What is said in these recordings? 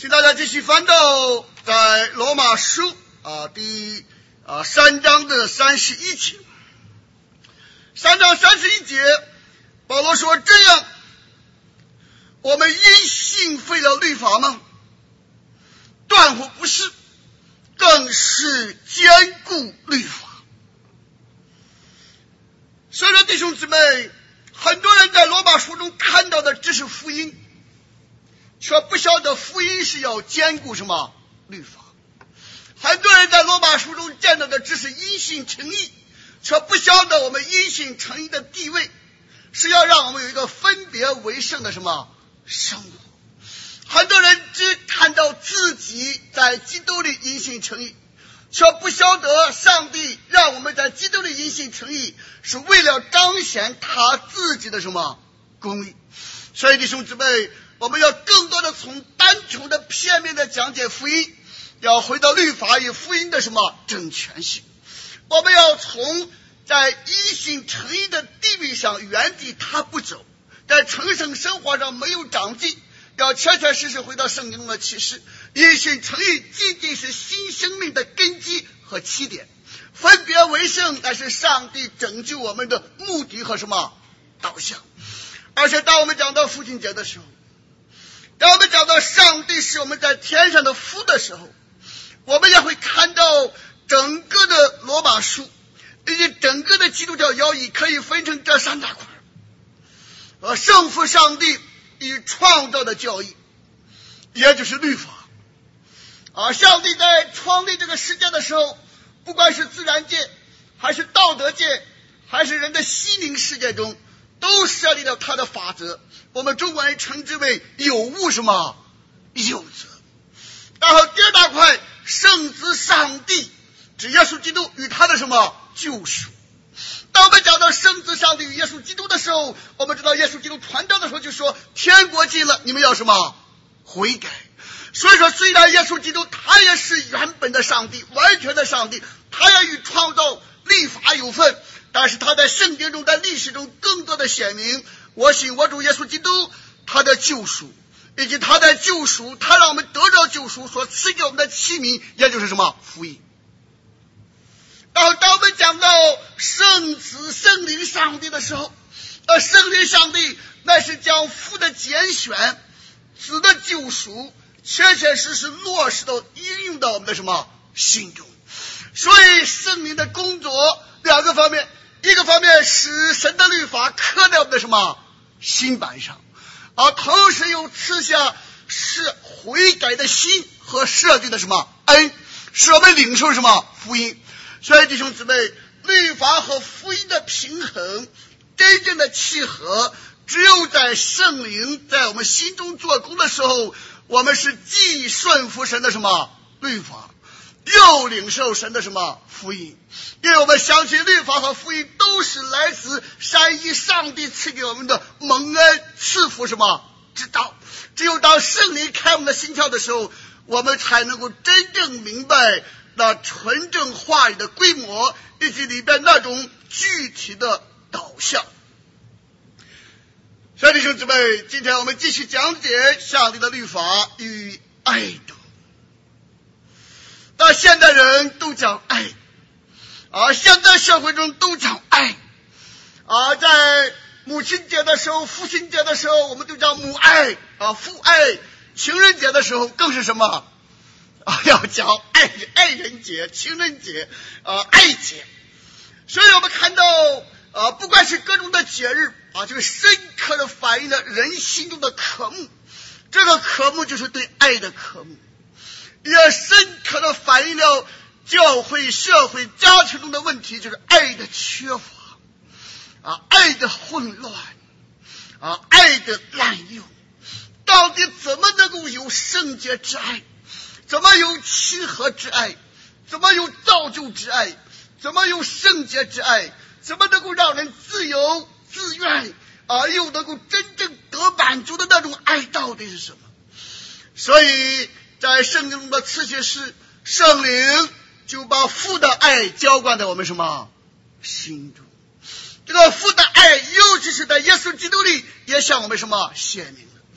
请大家继续翻到在罗马书第3章的31节。3章31节，保罗说：这样，我们因信废了律法吗？断乎不是，更是坚固律法。所以说，弟兄姊妹，很多人在罗马书中看到的只是福音，却不晓得福音是要兼顾什么律法。很多人在罗马书中见到的只是因信称义，却不晓得我们因信称义的地位是要让我们有一个分别为圣的什么生活。很多人只看到自己在基督里因信称义，却不晓得上帝让我们在基督里因信称义是为了彰显他自己的什么公义。所以弟兄姊妹，我们要更多的从单纯的片面的讲解福音，要回到律法与福音的什么整全性。我们要从在因信称义的地位上原地踏步走，在成圣生活上没有长进，要确确实实回到圣经中的启示。因信称义仅仅是新生命的根基和起点，分别为圣乃是上帝拯救我们的目的和什么导向。而且当我们讲到父亲节的时候，当我们讲到上帝是我们在天上的父的时候，我们也会看到整个的罗马书以及整个的基督教教义可以分成这3大块。圣父上帝与创造的教义，也就是律法。上帝在创立这个世界的时候，不管是自然界还是道德界还是人的心灵世界中，都设立了他的法则，我们中国人称之为有物什么有则。然后第2大块，圣子上帝指耶稣基督与他的什么救赎。当我们讲到圣子上帝与耶稣基督的时候，我们知道耶稣基督传道的时候就说，天国近了，你们要什么悔改。所以说，虽然耶稣基督他也是原本的上帝，完全的上帝，他也与创造律法有份，但是他在圣经中在历史中更多的显明，我信我主耶稣基督他的救赎，以及他在救赎，他让我们得着救赎所赐给我们的器皿，也就是什么福音。然后当我们讲到圣子圣灵上帝的时候，圣灵上帝乃是将父的拣选，子的救赎确确实实落实到应用到我们的什么心中。所以圣灵的工作2个方面，一个方面使神的律法刻在我们的什么心板上，同时又赐下是悔改的心和赦罪的什么恩，使我们领受什么福音。所以弟兄姊妹，律法和福音的平衡真正的契合，只有在圣灵在我们心中做工的时候，我们是既顺服神的什么律法，又领受神的什么福音。因为我们相信律法和福音都是来自善意上帝赐给我们的蒙恩赐福什么之道。只有当圣灵开我们的心窍的时候，我们才能够真正明白那纯正话语的规模，以及里边那种具体的导向。所以弟兄姊妹，今天我们继续讲解上帝的律法与爱德。那现代人都讲爱，现在社会中都讲爱，在母亲节的时候、父亲节的时候，我们就讲母爱父爱；情人节的时候更是什么要讲爱人节、情人节、爱节。所以我们看到不管是各种的节日这个深刻的反映了人心中的渴慕，这个渴慕就是对爱的渴慕，也深刻的反映了教会、社会、家庭中的问题，就是爱的缺乏爱的混乱爱的滥用。到底怎么能够有圣洁之爱？怎么有亲和之爱？怎么有造就之爱？怎么有圣洁之爱？怎么能够让人自由自愿又能够真正得满足的那种爱到底是什么？所以在圣经中的次序是，圣灵就把父的爱浇灌在我们什么心中。这个父的爱尤其是在耶稣基督里也向我们什么显明了。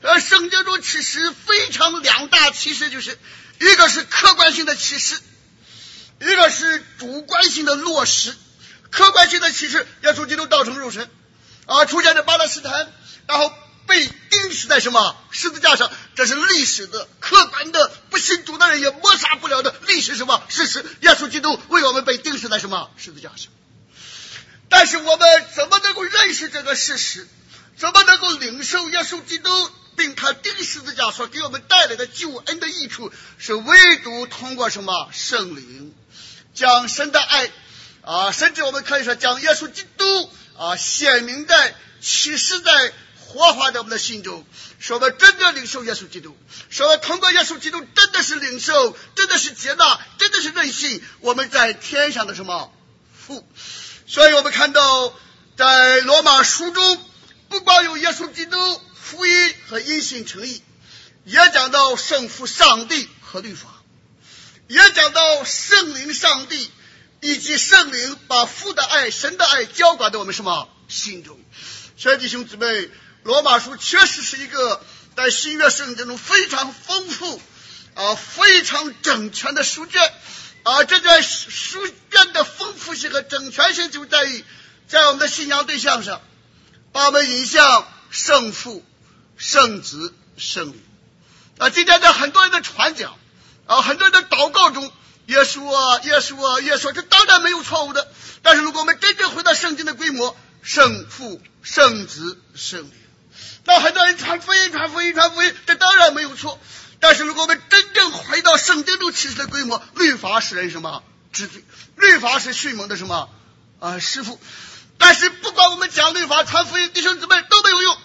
圣经中启示非常两大启示，就是一个是客观性的启示，一个是主观性的落实。客观性的启示，耶稣基督道成肉身出现在巴勒斯坦，然后被钉死在什么十字架上，这是历史的客观的，不信主的人也抹杀不了的历史什么事实。耶稣基督为我们被钉死在什么十字架上。但是我们怎么能够认识这个事实，怎么能够领受耶稣基督并他钉十字架所给我们带来的救恩的益处，是唯独通过什么圣灵将神的爱甚至我们可以说将耶稣基督显明在启示在活化在我们的心中，使我们真的领受耶稣基督，使我们通过耶稣基督真的是领受，真的是接纳，真的是认信我们在天上的什么父。所以我们看到在罗马书中，不光有耶稣基督福音和因信称义，也讲到圣父上帝和律法，也讲到圣灵上帝以及圣灵把父的爱神的爱浇灌在我们什么心中。所以弟兄姊妹，罗马书确实是一个在新约圣经中非常丰富非常整全的书卷这卷书卷的丰富性和整全性就在于在我们的信仰对象上把我们引向圣父圣子圣灵今天在很多人的传讲很多人的祷告中，耶稣啊耶稣啊耶稣，这当然没有错误的。但是如果我们真正回到圣经的规模，圣父圣子圣灵，那很多人传福音，这当然没有错。但是如果我们真正回到圣经中启示的规模，律法使人什么知罪，律法是训蒙的什么师傅。但是不管我们讲律法传福音，弟兄姊妹都没有用，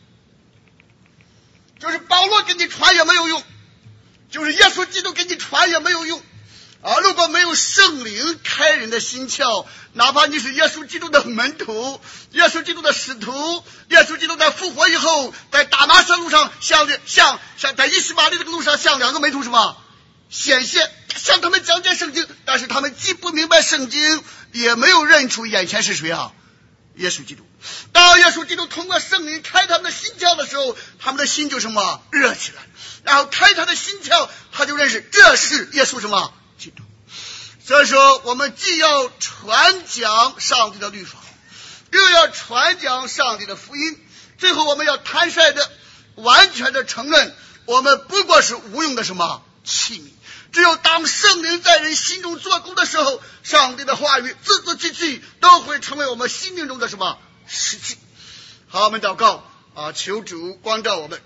就是保罗给你传也没有用，就是耶稣基督给你传也没有用如果没有圣灵开人的心窍，哪怕你是耶稣基督的门徒，耶稣基督的使徒，耶稣基督在复活以后在大马色路上像在以实玛利这个路上向两个门徒什么显现，向他们讲解圣经，但是他们既不明白圣经，也没有认出眼前是谁耶稣基督。当耶稣基督通过圣灵开他们的心窍的时候，他们的心就什么热起来，然后开他的心窍，他就认识这是耶稣什么基督。所以说我们既要传讲上帝的律法，又要传讲上帝的福音，最后我们要坦率的完全的承认我们不过是无用的什么器皿。只有当圣灵在人心中做工的时候，上帝的话语字字句句都会成为我们心灵中的什么实际。好，我们祷告求主光照我们。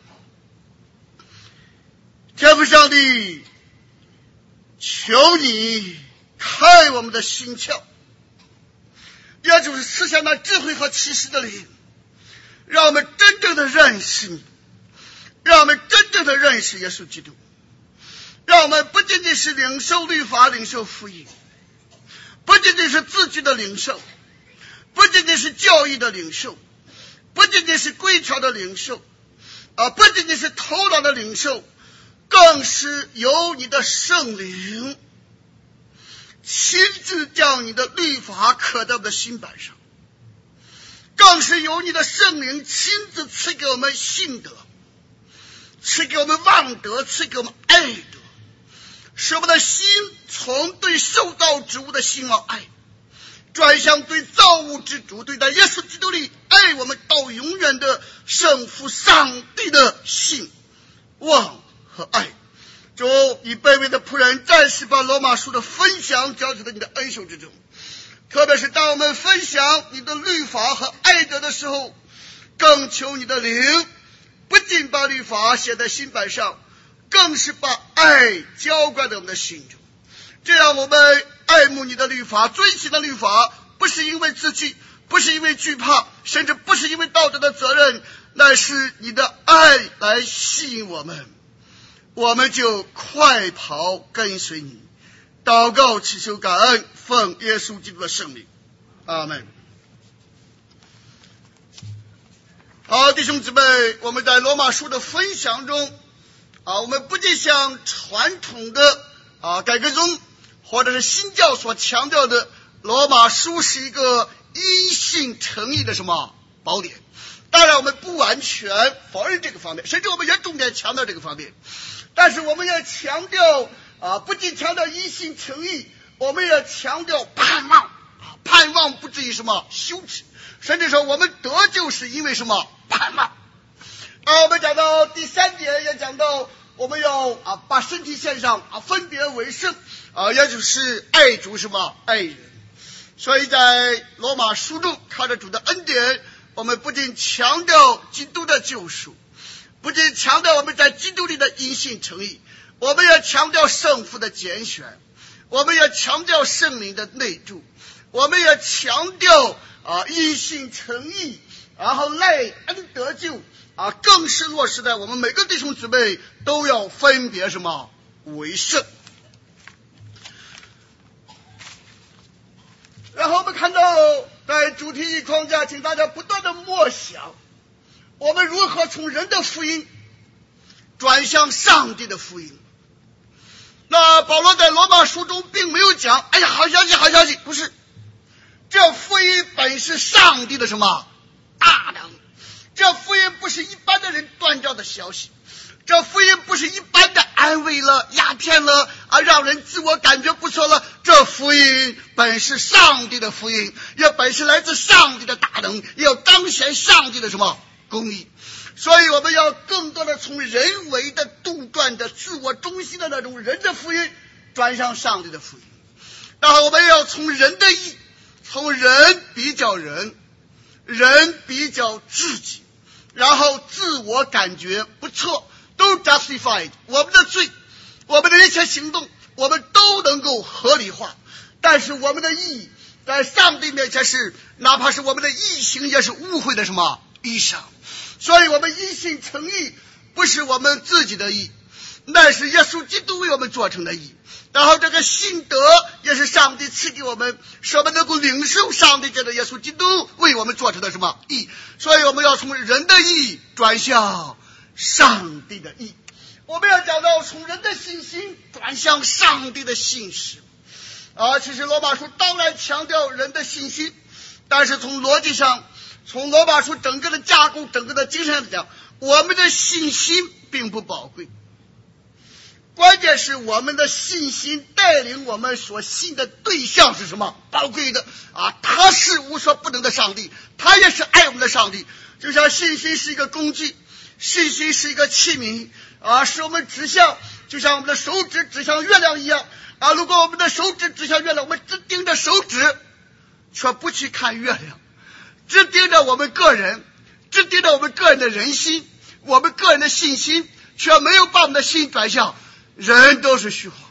天父上帝，求你开我们的心窍，也就是赐下那智慧和启示的灵，让我们真正的认识你，让我们真正的认识耶稣基督，让我们不仅仅是领受律法领受福音，不仅仅是字句的领受，不仅仅是教义的领受，不仅仅是规条的领受不仅仅是头脑的领受，更是由你的圣灵亲自将你的律法刻在我们的心板上，更是由你的圣灵亲自赐给我们信德，赐给我们望德，赐给我们爱德，使我们的心从对受造之物的心爱转向对造物之主，对待耶稣基督里爱我们到永远的圣父上帝的信望和爱。主，你卑微的仆人暂时把罗马书的分享交给了你的恩手之中，特别是当我们分享你的律法和爱德的时候，更求你的灵不仅把律法写在心板上，更是把爱浇灌在我们的心中。这样我们爱慕你的律法，遵行的律法，不是因为自己，不是因为惧怕，甚至不是因为道德的责任，乃是你的爱来吸引我们，我们就快跑跟随你。祷告祈求感恩，奉耶稣基督的圣名，阿们。好，弟兄姊妹，我们在罗马书的分享中我们不仅像传统的改革宗或者是新教所强调的罗马书是一个因信称义的什么宝典， 当然我们不完全否认这个方面，甚至我们也重点强调这个方面，但是我们要强调不仅强调一心诚意，我们也强调盼望，盼望不至于什么羞耻，甚至说我们得救是因为什么盼望。我们讲到第3点，也讲到我们要把身体献上分别为圣，也就是爱主什么爱人。所以在罗马书中靠着主的恩典，我们不仅强调基督的救赎，不仅强调我们在基督里的因信诚意，我们也强调圣父的拣选，我们也强调圣灵的内住，我们也强调因信诚意，然后赖恩得救，更是落实在我们每个弟兄姊妹都要分别什么为圣。然后我们看到在主题框架，请大家不断的默想，我们如何从人的福音转向上帝的福音。那保罗在罗马书中并没有讲哎呀好消息好消息，不是，这福音本是上帝的什么大能，这福音不是一般的人断掉的消息，这福音不是一般的安慰了鸦片了让人自我感觉不错了，这福音本是上帝的福音，也本是来自上帝的大能，也要彰显上帝的什么公义。所以我们要更多的从人为的杜撰的自我中心的那种人的福音转向上帝的福音。然后我们要从人的义，从人比较人，人比较自己，然后自我感觉不错，都 justified， 我们的罪，我们的一切行动我们都能够合理化，但是我们的义在上帝面前是哪怕是我们的义行也是污秽的什么衣裳。所以我们因信诚义不是我们自己的义，那是耶稣基督为我们做成的义，然后这个信德也是上帝赐给我们，使我们能够领受上帝借着耶稣基督为我们做成的什么义。所以我们要从人的义转向上帝的义，我们要讲到从人的信心转向上帝的信实。其实罗马书当然强调人的信心，但是从逻辑上，从罗马书整个的架构，整个的精神上讲，我们的信心并不宝贵，关键是我们的信心带领我们所信的对象是什么宝贵的他是无所不能的上帝，他也是爱我们的上帝。就像信心是一个工具，信心是一个器皿使我们指向，就像我们的手指指向月亮一样如果我们的手指指向月亮，我们只盯着手指却不去看月亮，只盯着我们个人，只盯着我们个人的人心，我们个人的信心，却没有把我们的心转向人都是虚晃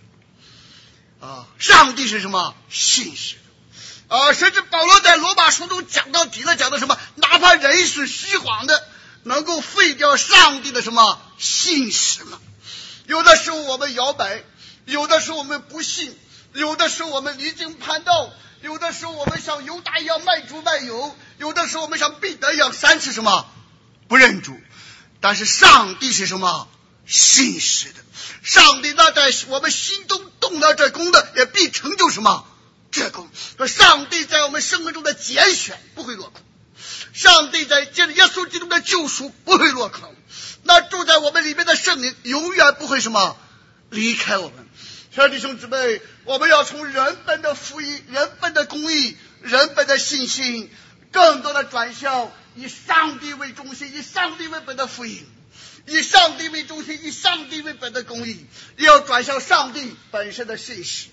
上帝是什么信实甚至保罗在罗马书中讲到底了，讲到什么哪怕人是虚晃的，能够废掉上帝的什么信实吗？有的时候我们摇摆，有的时候我们不信，有的时候我们离经叛道，有的时候我们像犹大一样卖主卖友，有的时候我们像彼得一样3次什么不认主。但是上帝是什么信实的，上帝那在我们心中动了这功的，也必成就什么这功。上帝在我们生命中的拣选不会落空，上帝在借着耶稣基督的救赎不会落空，那住在我们里面的圣灵永远不会什么离开我们。所以弟兄姊妹，我们要从人本的福音，人本的公义，人本的信心，更多的转向以上帝为中心，以上帝为本的福音，以上帝为中心，以上帝为本的公义，也要转向上帝本身的信实。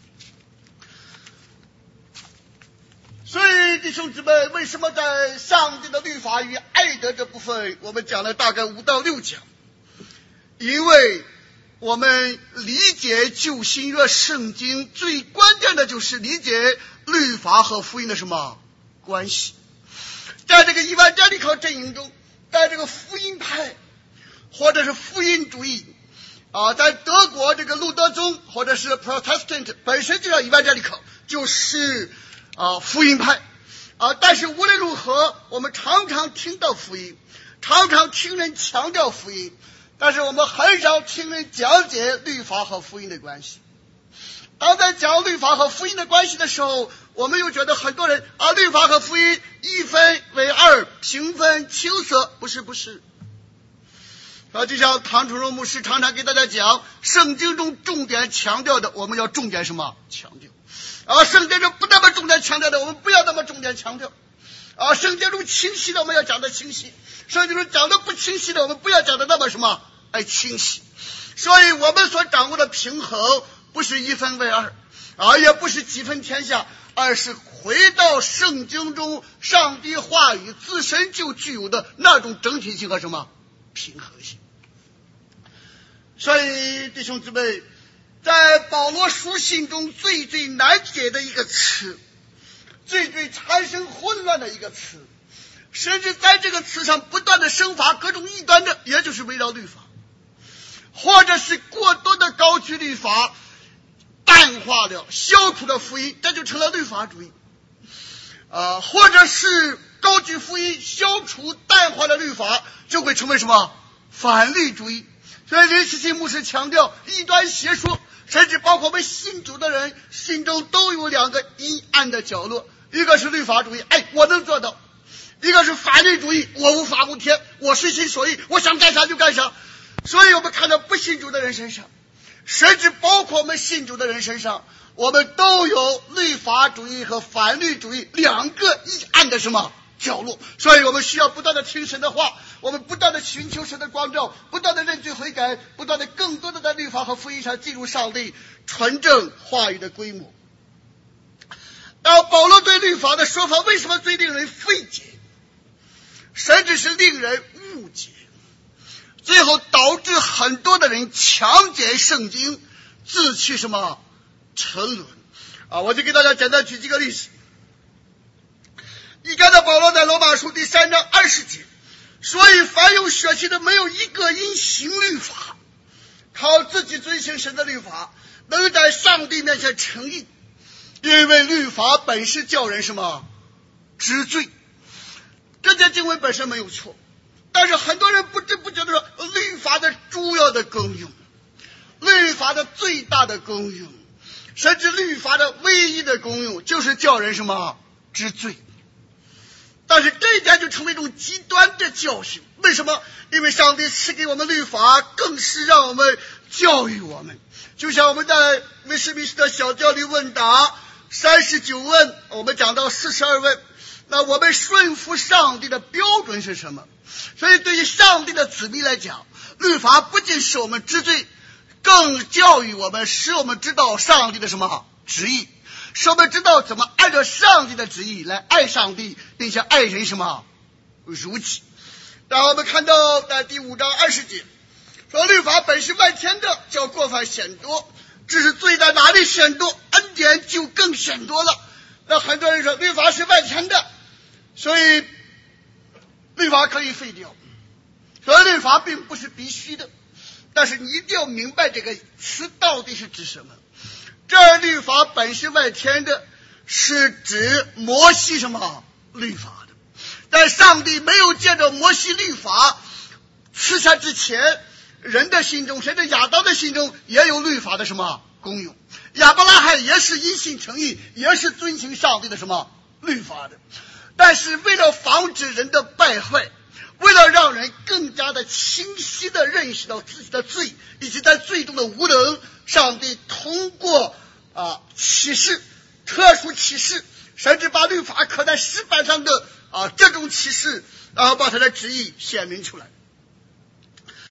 所以弟兄姊妹，为什么在上帝的律法与爱德这部分我们讲了大概5到6讲？因为我们理解旧新约圣经最关键的就是理解律法和福音的什么关系。在这个伊万加利考阵营中，在这个福音派或者是福音主义在德国这个路德宗或者是 Protestant 本身就叫伊万加利考，就是福音派但是无论如何，我们常常听到福音，常常听人强调福音，但是我们很少听人讲解律法和福音的关系。 当在讲律法和福音的关系的时候，我们又觉得很多人律法和福音一分为二，平分青色，不是。就像唐崇荣牧师常常给大家讲，圣经中重点强调的，我们要重点什么强调圣经中不那么重点强调的，我们不要那么重点强调圣经中清晰的我们要讲的清晰，圣经中讲的不清晰的我们不要讲的那么什么清晰。所以我们所掌握的平衡不是一分为二也不是几分天下，而是回到圣经中上帝话语自身就具有的那种整体性和什么平衡性。所以弟兄姊妹，在保罗书信中最难解的一个词，最产生混乱的一个词，甚至在这个词上不断的生发各种异端的，也就是围绕律法，或者是过多的高举律法，淡化了消除了福音，这就成了律法主义或者是高举福音，消除淡化了律法，就会成为什么反律主义。所以林世信牧师强调，异端邪说甚至包括我们信主的人心中都有两个阴暗的角落，一个是律法主义，我能做到；一个是反律主义，我无法无天，我随心所欲，我想干啥就干啥。所以我们看到不信主的人身上，甚至包括我们信主的人身上，我们都有律法主义和反律主义两个阴暗的什么角落。所以我们需要不断的听神的话，我们不断的寻求神的光照，不断的认罪悔改，不断的更多的在律法和福音上进入上帝纯正话语的规模。保罗对律法的说法为什么最令人费解，甚至是令人误解，最后导致很多的人强解圣经，自取什么沉沦我就给大家简单举几个例子。你看到保罗在罗马书第3章20节，所以凡有血气的，没有一个因行律法靠自己遵行神的律法能在上帝面前称义，因为律法本是叫人什么知罪。这节经文本身没有错，但是很多人不知不觉的说，律法的主要的功用，律法的最大的功用，甚至律法的唯一的功用就是叫人什么知罪。但是这一点就成为一种极端的教训。为什么？因为上帝赐给我们律法，更是让我们教育我们。就像我们在威斯敏斯特小教理问答39问，我们讲到42问，那我们顺服上帝的标准是什么？所以对于上帝的子民来讲，律法不仅使我们知罪，更教育我们，使我们知道上帝的什么旨意，使我们知道怎么按照上帝的旨意来爱上帝，并且爱人什么如己。然后我们看到在第5章20节说，律法本是万天的，叫过犯显多，只是罪在哪里显多，恩典就更显多了。那很多人说律法是万天的，所以律法可以废掉，所以律法并不是必须的。但是你一定要明白这个词到底是指什么。这律法本是外天的，是指摩西什么律法的。在上帝没有借着摩西律法赐下之前，人的心中，甚至亚当的心中也有律法的什么功用。亚伯拉罕也是因信称义，也是遵行上帝的什么律法的。但是为了防止人的败坏，为了让人更加的清晰的认识到自己的罪以及在罪中的无能，上帝通过启示，特殊启示，甚至把律法刻在石板上的这种启示，然后把他的旨意显明出来。